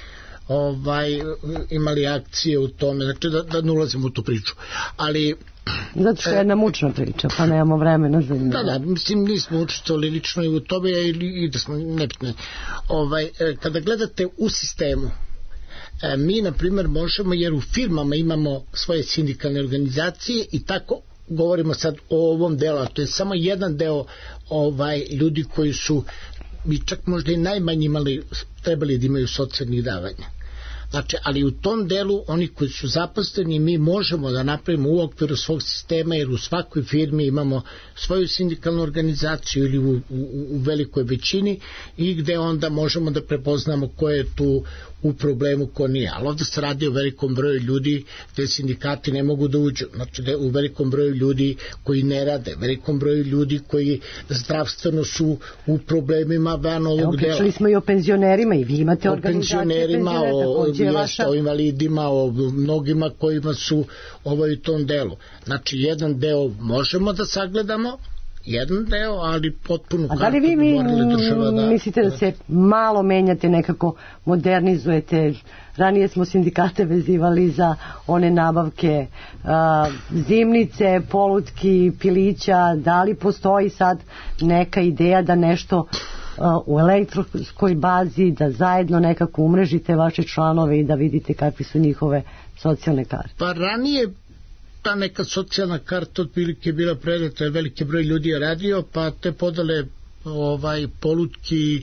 imali akcije u tome, znači da ne ulazimo u tu priču, ali zato što je jedna mučna priča, pa nemamo vremena za nju. Da, mislim, nismo učestvovali lično i u tome i da smo nebitne. Kada gledate u sistemu, mi, na primjer, možemo, jer u firmama imamo svoje sindikalne organizacije i tako govorimo sad o ovom delu, a to je samo jedan deo ljudi koji su bi čak možda i najmanji trebali da imaju socijalnih davanja. Znači, ali u tom delu oni koji su zaposleni mi možemo da napravimo u okviru svog sistema, jer u svakoj firmi imamo svoju sindikalnu organizaciju ili u velikoj većini, i gde onda možemo da prepoznamo ko je tu u problemu, ko nije. Ali ovdje se radi o velikom broju ljudi gde sindikati ne mogu da uđu, znači u velikom broju ljudi koji ne rade, velikom broju ljudi koji zdravstveno su u problemima van ovog dela. Pričali smo i o penzionerima, i vi imate organizacije penzionerima, o invalidima, o mnogima kojima su u tom delu. Znači jedan deo možemo da sagledamo, jedan deo, ali potpuno kartu bi morali država da... Mislite da se malo menjate, nekako modernizujete? Ranije smo sindikate vezivali za one nabavke zimnice, polutki, pilića. Da li postoji sad neka ideja da nešto u elektronskoj bazi, da zajedno nekako umrežite vaše članove i da vidite kakvi su njihove socijalne karte? Pa ranije ta neka socijalna karta otprilike bila predata, je veliki broj ljudi je radio, pa te podale polutki,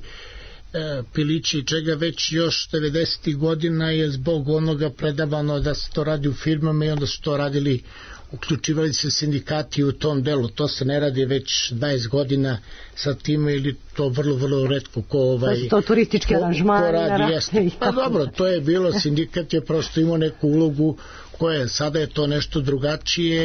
pilići i čega već još 90. godina je zbog onoga predavano da se to radi u firmama, i onda su to radili, uključivali se sindikati u tom delu. To se ne radi već 20 godina sa tim, ili to vrlo, vrlo retko ko to turistički aranžmani radi. Pa dobro, to je bilo, sindikat je prosto imao neku ulogu koje sada je to nešto drugačije.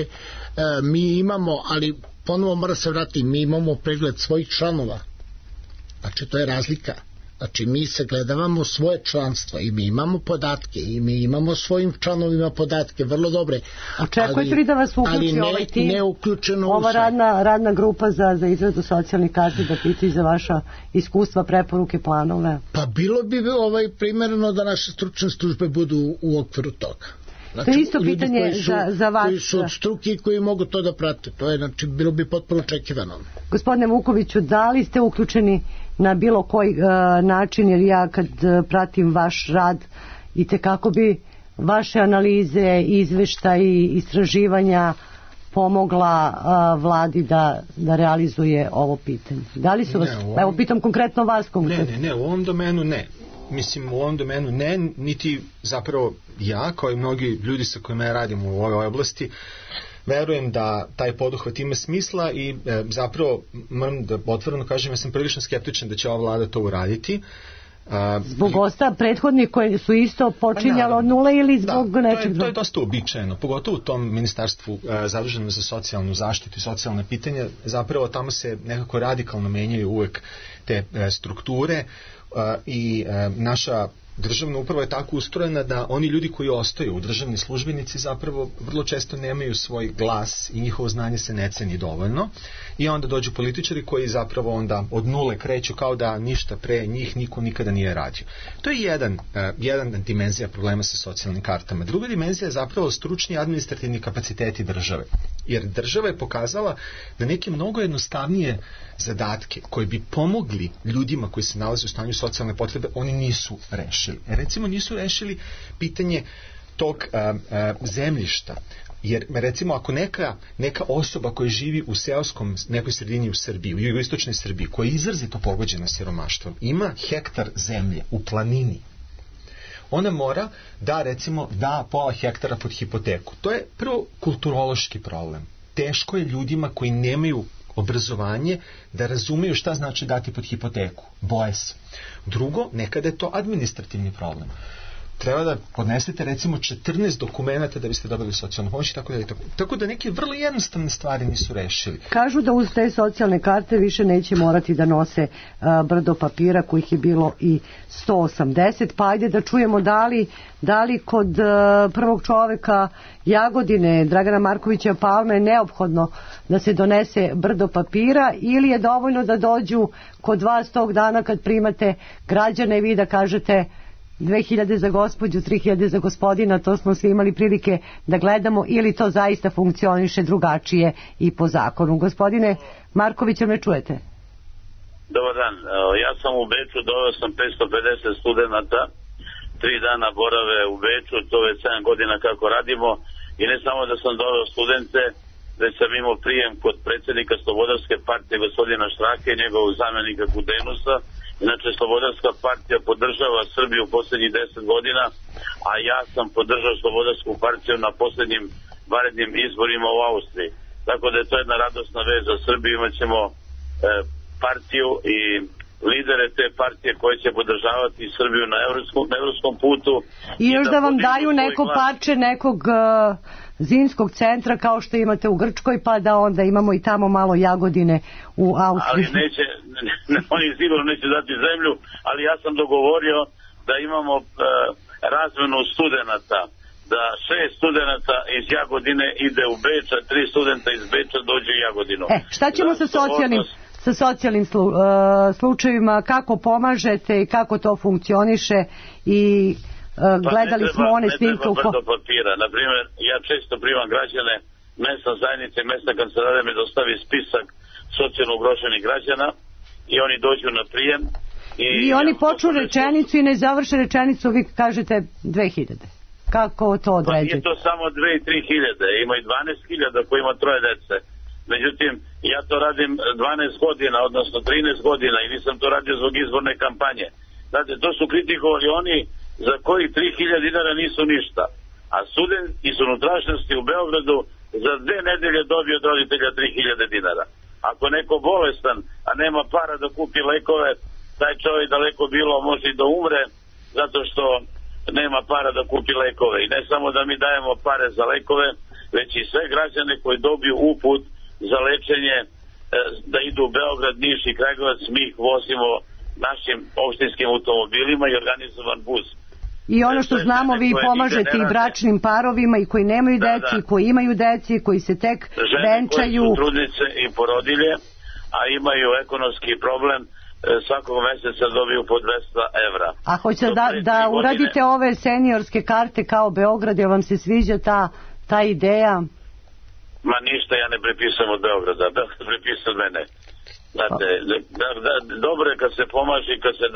Mi imamo, ali ponovo mora se vratiti, mi imamo pregled svojih članova, znači to je razlika. Znači mi se gledavamo svoje članstvo i mi imamo podatke i mi imamo svojim članovima podatke vrlo dobre. Očekujete li da vas uključi ovaj tim? Ne uključeno ova radna grupa za izradu socijalnih karti, da piti za vaša iskustva, preporuke, planove? Pa bilo bi primjereno da naše stručne službe budu u okviru toga. Znači, to je isto pitanje za vas. Koji su od struke i koji mogu to da prate. To je, znači, bilo bi potpuno očekivano. Gospodine Vukoviću, da li ste uključeni na bilo koji način, jer ja kad pratim vaš rad i tekako bi vaše analize, izveštaji, istraživanja pomogla vladi da realizuje ovo pitanje? Da li su vas, evo pitam konkretno vas konkretno. Ne, u ovom domenu ne. Mislim, u ovom domenu ne, niti zapravo ja, kao i mnogi ljudi sa kojima ja radim u ovoj oblasti, verujem da taj poduhvat ima smisla i zapravo, moram da otvoreno kažem, ja sam prilično skeptičan da će ova vlada to uraditi. Zbog prethodnih koji su isto počinjali od nule ili zbog nečeg drugog? To je dosta uobičajeno, pogotovo u tom ministarstvu zaduženom za socijalnu zaštitu i socijalne pitanja. Zapravo tamo se nekako radikalno menjaju uvek te strukture i naša državna uprava je tako ustrojena da oni ljudi koji ostaju u državni službenici zapravo vrlo često nemaju svoj glas i njihovo znanje se ne ceni dovoljno, i onda dođu političari koji zapravo onda od nule kreću kao da ništa pre njih niko nikada nije radio. To je jedan dimenzija problema sa socijalnim kartama. Druga dimenzija je zapravo stručni i administrativni kapaciteti države. Jer država je pokazala da neke mnogo jednostavnije zadatke koji bi pomogli ljudima koji se nalaze u stanju socijalne potrebe, oni nisu rešili. Recimo nisu rešili pitanje tog zemljišta. Jer recimo ako neka osoba koja živi u seoskom nekoj sredini u Srbiji, u jugoistočnoj Srbiji, koja je izrazito pogođena siromaštvom, ima hektar zemlje u planini, ona mora da recimo da pola hektara pod hipoteku. To je prvo kulturološki problem. Teško je ljudima koji nemaju obrazovanje da razumeju šta znači dati pod hipoteku. Boje se. Drugo, nekada je to administrativni problem. Treba da podnesete recimo 14 dokumenta da biste dobili socijalnu pomoć i tako da. Tako da neke vrlo jednostavne stvari nisu rešili. Kažu da uz te socijalne karte više neće morati da nose brdo papira, kojih je bilo i 180, pa ajde da čujemo da li kod prvog čoveka Jagodine, Dragana Markovića Palme, je neophodno da se donese brdo papira, ili je dovoljno da dođu kod vas tog dana kad primate građane i vi da kažete 2000 za gospođu, 3000 za gospodina, to smo svi imali prilike da gledamo, ili to zaista funkcioniše drugačije i po zakonu? Gospodine Marković, me čujete? Dobar dan, ja sam u Beču, doveo sam 550 studenta, 3 dana borave u Beču, to je 7 godina kako radimo, i ne samo da sam doveo studente, već sam imao prijem kod predsjednika Slobodarske partije gospodina Štrake i njegovog zamjenika Gudenusa. Inače, Slobodarska partija podržava Srbiju u posljednjih 10 godina, a ja sam podržao Slobodarsku partiju na posljednjim vanrednim izborima u Austriji. Tako da je to jedna radosna vez za Srbiju. Imaćemo partiju i lidere te partije koje će podržavati Srbiju na evropskom putu. I još da vam daju neko parče nekog zimskog centra kao što imate u Grčkoj, pa da onda imamo i tamo malo Jagodine u Austriji. Ali neće, oni sigurno neće dati zemlju, ali ja sam dogovorio da imamo razmenu studenata, da 6 studenata iz Jagodine ide u Beč, a 3 studenta iz Beča dođe u Jagodinu. Šta ćemo sa socijalnim slučajevima, kako pomažete i kako to funkcioniše i gledali smo one snimke u papira. Naprimjer, ja često primam građane, mesna zajednica i mesna kancelarija mi dostavi spisak socijalno ugroženih građana i oni dođu na prijem. I oni počnu rečenicu i ne završe rečenicu, vi kažete 2000. Kako to određujete? Pa nije to samo 2 i 3 hiljade, ima i 12.000 koji ima 3 dece. Međutim, ja to radim 12 godina, odnosno 13 godina i nisam to radio zbog izborne kampanje. Znate, to su kritikovali oni za koji 3.000 dinara nisu ništa. A student iz unutrašnjosti u Beogradu za 2 nedelje dobije od roditelja 3.000 dinara. Ako neko bolestan, a nema para da kupi lekove, taj čovjek daleko bilo može i da umre zato što nema para da kupi lekove. I ne samo da mi dajemo pare za lekove, već i sve građane koji dobiju uput za lečenje da idu u Beograd, Niš i Kragujevac, mi ih vozimo našim opštinskim automobilima i organizovan bus. I ono što znamo, vi pomažete i bračnim parovima i koji nemaju deci, i koji imaju deci, koji se tek venčaju. Žene koje su trudnice i porodilje, a imaju ekonomski problem, svakog mjeseca dobiju po 200 evra. A hoćete da uradite ove seniorske karte kao Beograd, jer vam se sviđa ta ideja? Ma ništa ja ne prepisujem od Beograda, Beograd prepisuje od mene. Znate, dobro je kad se pomaže i kad se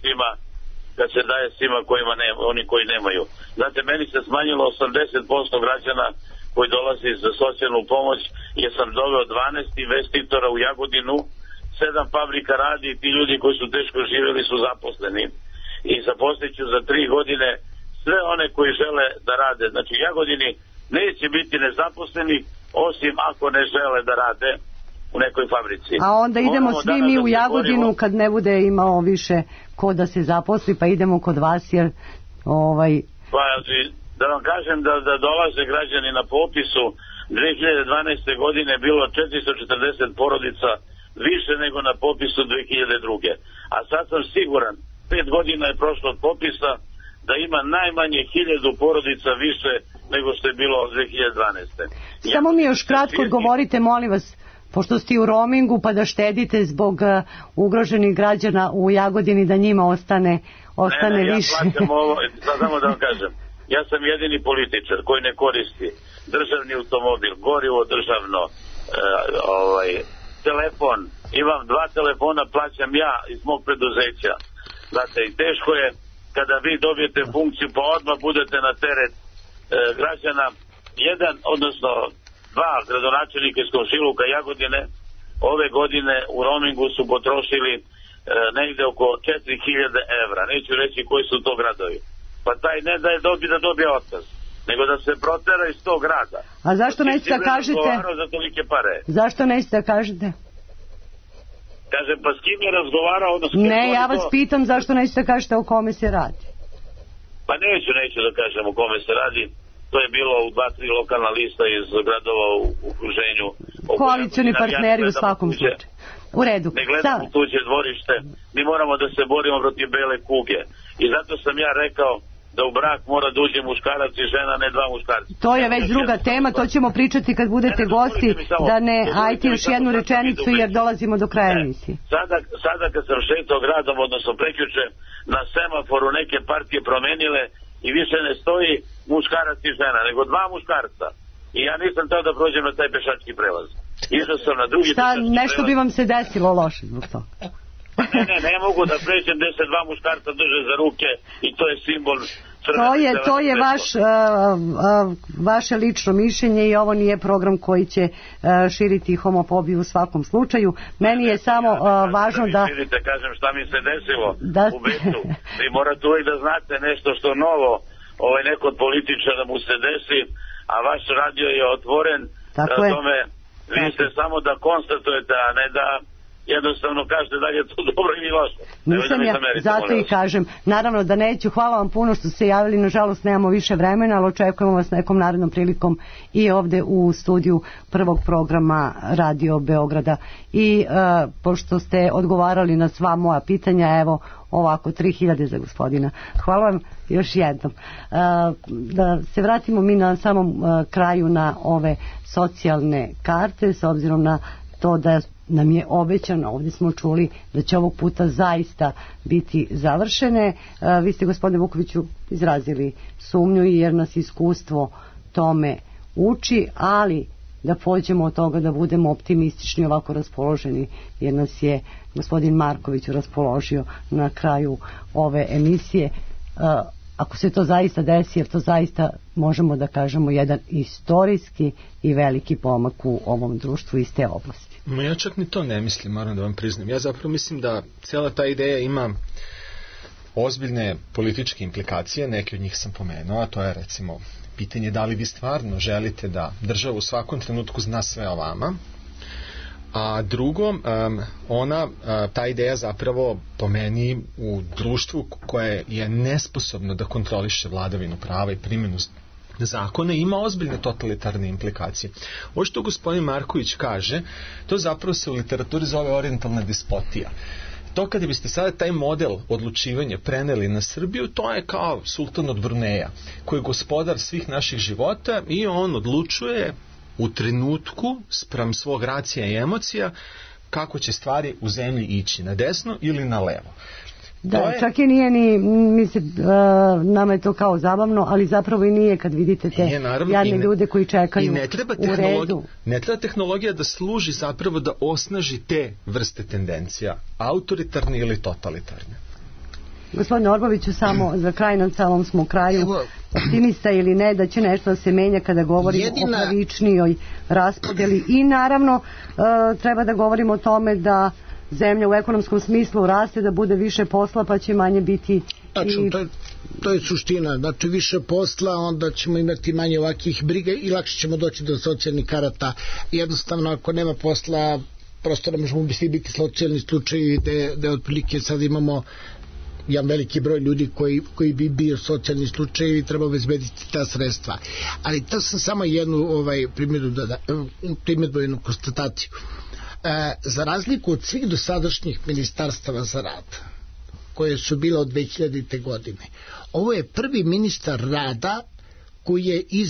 daje svima kojima nema, oni koji nemaju. Znate, meni se smanjilo 80% građana koji dolazi za socijalnu pomoć, jer sam doveo 12 investitora u Jagodinu, 7 fabrika radi i ti ljudi koji su teško živjeli su zaposleni. I zaposlit ću za 3 godine sve one koji žele da rade. Znači, u Jagodini neće biti nezaposleni, osim ako ne žele da rade u nekoj fabrici. A onda idemo svi mi u Jagodinu kad ne bude imao više ko da se zaposli, pa idemo kod vas jer Pa da vam kažem da dolaze građani na popisu 2012. godine bilo 440 porodica više nego na popisu 2002. A sad sam siguran, 5 godina je prošlo od popisa, da ima najmanje 1000 porodica više nego što je bilo od 2012. Samo mi još kratko odgovorite, molim vas, pošto ste u roamingu, pa da štedite zbog ugroženih građana u Jagodini, da njima ostane više. Ja plaćam ovo, samo da vam kažem, ja sam jedini političar koji ne koristi državni automobil, gorivo državno, telefon, imam 2 telefona, plaćam ja iz mog preduzeća. Znate, i teško je kada vi dobijete funkciju pa odmah budete na teret građana. 2 gradonačelnika iz komšiluka Jagodine ove godine u roamingu su potrošili negde oko 4.000 evra. Neću reći koji su to gradovi. Pa taj ne da je da dobije otkaz, nego da se protera iz tog grada. A zašto nećete da kažete? Za tolike pare. Zašto nećete da kažete? Kažem, pa s kim je razgovarao? Ne, ja vas pitam zašto nećete da kažete o kome se radi. Pa neću da kažem o kome se radi. To je bilo u 2-3 lokalna lista iz gradova u okruženju. Koalicioni partneri u svakom slučaju. U redu. Ne gledamo u tuđe dvorište. Mi moramo da se borimo protiv bele kuge. I zato sam ja rekao da u brak mora da uđe muškarac i žena, ne 2 muškarca. To je već druga tema, to ćemo pričati kad budete gosti, da ne, ajte još jednu rečenicu jer dolazimo do kraja emisije. Sada kad sam šetao gradom, odnosno prekjuče, na semaforu neke partije promenile i više ne stoji muškarac i žena, nego 2 muškarca. I ja nisam teo da prođem na taj pešački prelaz. Išao sam na drugi pešački prelaz. Nešto bi vam se desilo loše zbog toga. Ne mogu da pređem gde se 2 muškarca drže za ruke i to je To je vaše lično mišljenje i ovo nije program koji će širiti homofobiju u svakom slučaju. Meni je samo važno da... Kažem šta mi se desilo u Betu. Vi morate uvijek da znate nešto što novo, neko od političara mu se desi, a vaš radio je otvoren. Tako je. Tome, vi ste samo da konstatujete, a ne da jednostavno kažete da je to dobro ili loše. Nisam ja, zato i kažem. Naravno da neću. Hvala vam puno što ste javili. Nažalost nemamo više vremena, ali očekujemo vas nekom narednom prilikom i ovde u studiju prvog programa Radio Beograda. I pošto ste odgovarali na sva moja pitanja, evo ovako 3000 za gospodina. Hvala vam još jednom. Da se vratimo mi na samom kraju na ove socijalne karte, s obzirom na to da nam je obećano, ovdje smo čuli da će ovog puta zaista biti završene. Vi ste, gospodine Vukoviću, izrazili sumnju jer nas iskustvo tome uči, ali da pođemo od toga da budemo optimistični, ovako raspoloženi, jer nas je gospodin Marković raspoložio na kraju ove emisije. Ako se to zaista desi, jer to zaista možemo da kažemo jedan istorijski i veliki pomak u ovom društvu iz te oblasti. Ja čak ni to ne mislim, moram da vam priznam. Ja zapravo mislim da cijela ta ideja ima ozbiljne političke implikacije, neke od njih sam pomenuo, a to je recimo pitanje da li vi stvarno želite da država u svakom trenutku zna sve o vama. A drugo, ta ideja zapravo po meni u društvu koje je nesposobno da kontroliše vladavinu prava i primjenu zakona ima ozbiljne totalitarne implikacije. Ovo što gospodin Marković kaže, to zapravo se u literaturi zove orijentalna despotija. To kada biste sada taj model odlučivanja preneli na Srbiju, to je kao sultan od Bruneja, koji je gospodar svih naših života i on odlučuje u trenutku spram svog racija i emocija kako će stvari u zemlji ići, na desno ili na levo. Da, čak i nije ni, nama je to kao zabavno, ali zapravo i nije kad vidite te jadne ljude koji čekaju u redu. Ne treba tehnologija da služi zapravo da osnaži te vrste tendencija, autoritarne ili totalitarne. Gospodine Orboviću, samo za kraj, na celom smo kraju, optimista ili ne, da će nešto da se menja kada govorimo o pravičnijoj raspodeli i naravno treba da govorimo o tome da zemlja u ekonomskom smislu raste, da bude više posla pa će manje biti... Tačno, to je suština. Znači više posla, onda ćemo imati manje ovakvih briga i lakše ćemo doći do socijalnih karata. Jednostavno, ako nema posla, prosto ne možemo biti socijalni slučajevi gde otprilike sad imamo jedan veliki broj ljudi koji bi bio socijalni slučaj i treba obezbediti ta sredstva. Ali to sam samo jednu primjedbu, jednu konstataciju. Za razliku od svih dosadašnjih ministarstava za rad koje su bile od 2000. godine, ovo je prvi ministar rada koji je iz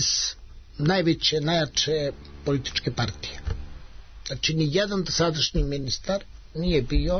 najjače političke partije. Znači ni jedan dosadašnji ministar nije bio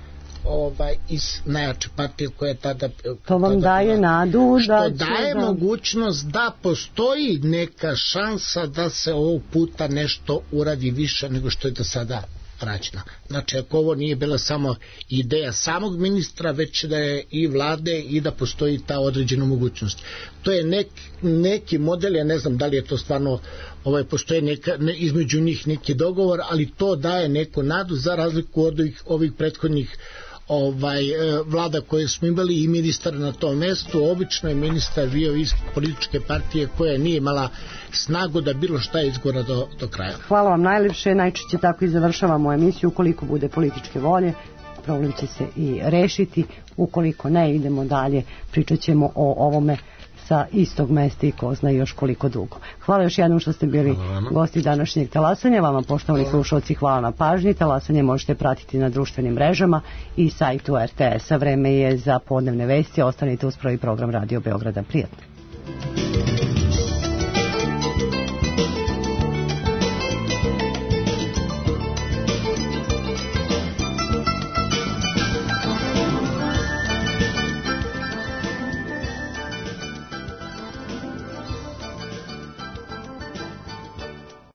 iz najjače partije koja je tada... To vam daje nadu što daje mogućnost da postoji neka šansa da se ovog puta nešto uradi više nego što je do sada rađeno. Znači ako ovo nije bila samo ideja samog ministra, već da je i vlade i da postoji ta određena mogućnost. To je neki model, ja ne znam da li je to stvarno postoje između njih neki dogovor, ali to daje neku nadu za razliku od ovih prethodnih vlada koje smo imali i ministar na tom mestu. Obično je ministar bio iz političke partije koja nije imala snagu da bilo šta izgora do kraja. Hvala vam najlepše, najčešće tako i završavamo emisiju. Ukoliko bude političke volje, problem će se i rešiti. Ukoliko ne, idemo dalje, pričat ćemo o ovome sa istog mesta i ko zna još koliko dugo. Hvala još jednom što ste bili gosti današnjeg talasanja. Vama, poštovani slušalci, hvala na pažnji. Talasanje možete pratiti na društvenim mrežama i sajtu RTS-a. Vreme je za podnevne vesti. Ostanite uz prvi program Radio Beograda. Prijatno.